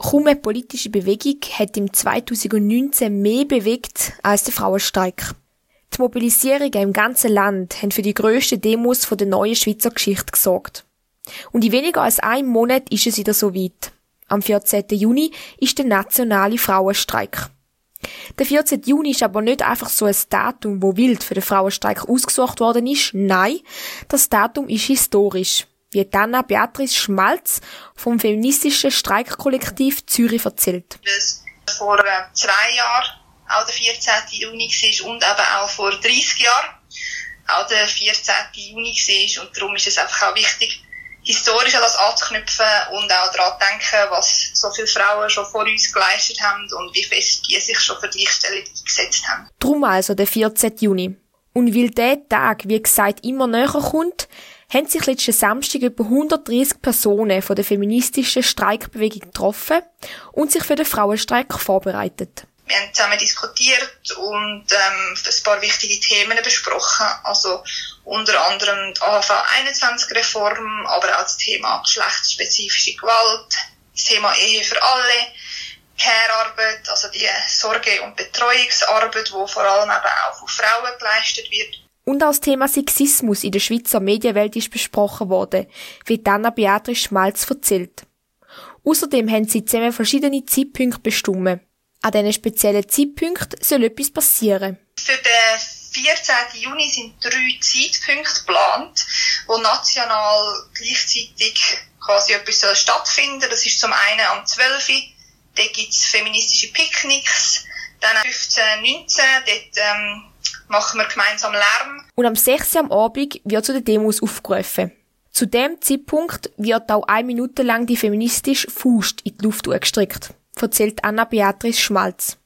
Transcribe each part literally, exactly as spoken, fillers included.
Kaum eine politische Bewegung hat im zweitausendneunzehn mehr bewegt als der Frauenstreik. Die Mobilisierungen im ganzen Land haben für die grössten Demos von der neuen Schweizer Geschichte gesorgt. Und in weniger als einem Monat ist es wieder soweit. Am vierzehnten Juni ist der nationale Frauenstreik. Der vierzehnten Juni ist aber nicht einfach so ein Datum, wo wild für den Frauenstreik ausgesucht worden ist. Nein, das Datum ist historisch, wie Anna Beatrice Schmalz vom feministischen Streikkollektiv Zürich erzählt. Das vor äh, zwei Jahren auch der vierzehnten Juni war und eben auch vor dreissig Jahren auch der vierzehnten Juni war. Und darum ist es einfach auch wichtig, historisch an das anzuknüpfen und auch daran zu denken, was so viele Frauen schon vor uns geleistet haben und wie fest die sich schon für die Gleichstellung eingesetzt haben. Darum also der vierzehnten Juni. Und weil dieser Tag, wie gesagt, immer näher kommt, haben sich letzten Samstag etwa hundertdreissig Personen von der feministischen Streikbewegung getroffen und sich für den Frauenstreik vorbereitet. Wir haben zusammen diskutiert und ähm, ein paar wichtige Themen besprochen, also unter anderem die A H V einundzwanzig Reform, aber auch das Thema geschlechtsspezifische Gewalt, das Thema Ehe für alle, Care-Arbeit, also die Sorge- und Betreuungsarbeit, die vor allem eben auch von Frauen geleistet wird. Und auch das Thema Sexismus in der Schweizer Medienwelt ist besprochen worden, wie Anna Beatrice Schmalz erzählt. Außerdem haben sie zusammen verschiedene Zeitpunkte bestimmt. An diesen speziellen Zeitpunkten soll etwas passieren. Für den vierzehnten Juni sind drei Zeitpunkte geplant, wo national gleichzeitig quasi etwas soll stattfinden. Das ist zum einen am zwölften Uhr, dort gibt es feministische Picknicks. Dann am fünfzehnten neunzehn, dort ähm, machen wir gemeinsam Lärm. Und am sechsten am Abend wird zu den Demos aufgerufen. Zu diesem Zeitpunkt wird auch eine Minute lang die feministische Faust in die Luft gestreckt, erzählt Anna Beatrice Schmalz.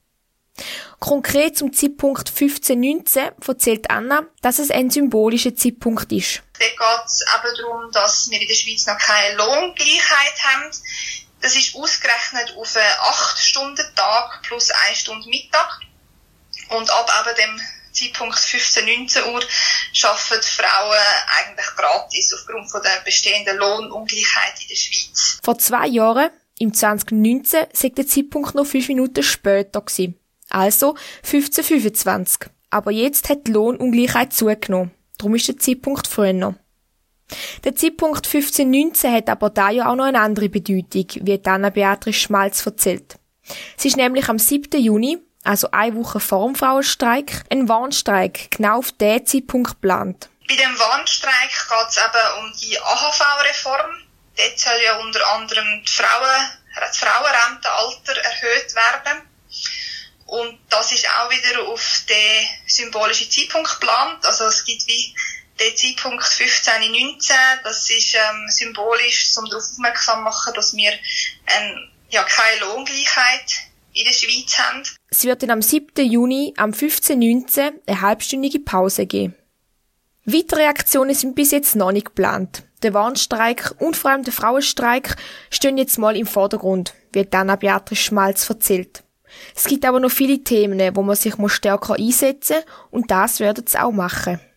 Konkret zum Zeitpunkt fünfzehn neunzehn erzählt Anna, dass es ein symbolischer Zeitpunkt ist. Dort geht es eben darum, dass wir in der Schweiz noch keine Lohngleichheit haben. Das ist ausgerechnet auf einen acht Stunden Tag plus eine Stunde Mittag. Und ab eben dem Zeitpunkt fünfzehn neunzehn Uhr arbeiten Frauen eigentlich gratis aufgrund von der bestehenden Lohnungleichheit in der Schweiz. Vor zwei Jahren, im zwanzig neunzehn, sei der Zeitpunkt noch fünf Minuten später gewesen. Also fünfzehn fünfundzwanzig. Aber jetzt hat die Lohnungleichheit zugenommen. Darum ist der Zeitpunkt früher. Der Zeitpunkt fünfzehn neunzehn hat aber da ja auch noch eine andere Bedeutung, wie Anna Beatrice Schmalz erzählt. Es ist nämlich am siebten Juni, also eine Woche vor dem Frauenstreik, ein Warnstreik genau auf diesen Zeitpunkt geplant. Bei dem Warnstreik geht es eben um die A H V-Reform. Dort soll ja unter anderem die Frauen, das Frauenrentenalter erhöht werden. Und das ist auch wieder auf den symbolischen Zeitpunkt geplant. Also es gibt wie den Zeitpunkt fünfzehn neunzehn, das ist ähm, symbolisch, um darauf aufmerksam zu machen, dass wir ähm, ja, keine Lohngleichheit in der Schweiz haben. Es wird dann am siebten Juni, am fünfzehn neunzehn, eine halbstündige Pause geben. Weitere Aktionen sind bis jetzt noch nicht geplant. Der Warnstreik und vor allem der Frauenstreik stehen jetzt mal im Vordergrund, wie Anna Beatrice Schmalz erzählt. Es gibt aber noch viele Themen, wo man sich stärker einsetzen muss, und das werden sie auch machen.